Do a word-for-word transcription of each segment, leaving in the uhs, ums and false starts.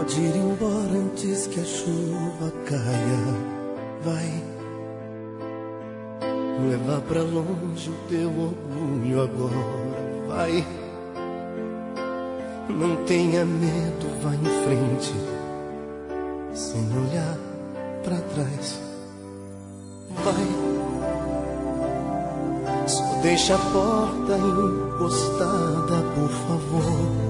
Pode ir embora antes que a chuva caia. Vai levar pra longe o teu orgulho agora. Vai, não tenha medo, vai em frente, sem olhar pra trás. Vai, só deixa a porta encostada, por favor.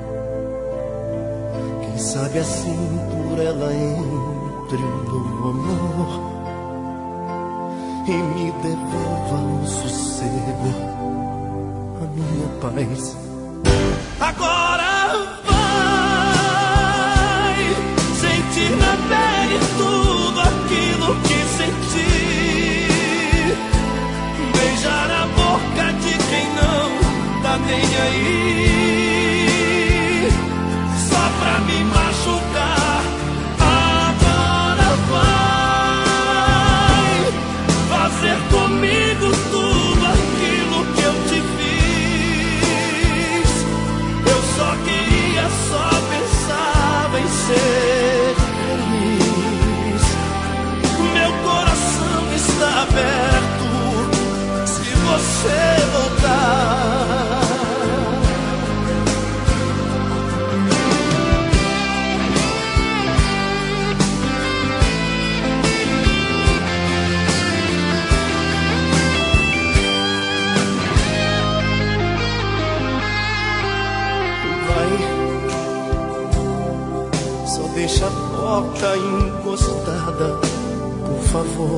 Quem sabe assim por ela entre um novo amor e me devolva o sossego, a minha paz. Agora vai sentir na pele tudo aquilo que senti, beijar a boca de quem não tá nem aí, só pra me machucar. Agora vai fazer comigo tudo aquilo que eu te fiz. Eu só queria, só pensava em ser feliz. Meu coração está aberto se você voltar. Deixa a porta encostada, por favor.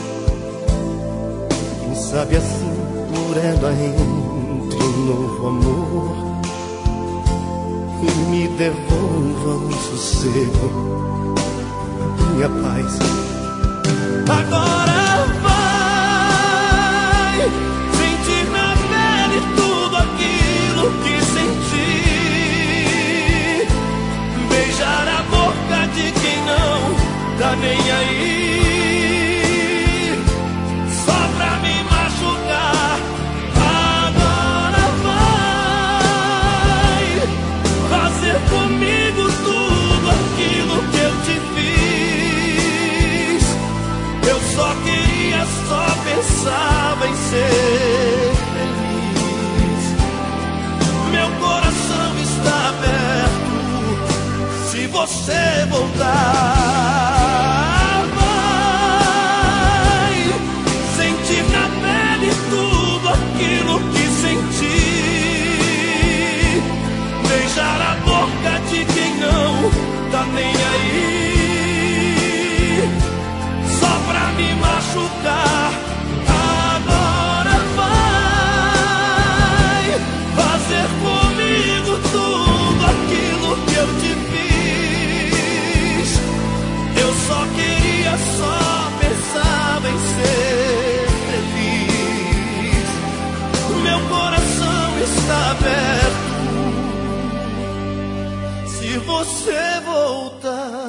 Quem sabe assim por ela entre um novo amor e me devolva o sossego, a minha paz. Agora vai sentir na pele tudo aquilo que senti, beijar a boca de quem não tá nem aí, só pra me machucar. Agora vai fazer comigo tudo aquilo que eu te fiz. Eu só queria, só pensava em ser feliz. Meu coração está aberto se você voltar. Vai sentir na pele tudo aquilo que senti, beijar a boca de quem não tá nem aí, só pra me machucar. Agora vai fazer comigo tudo aquilo que eu te fiz. Eu só queria, só pensava em ser feliz. Meu coração está aberto se você voltar.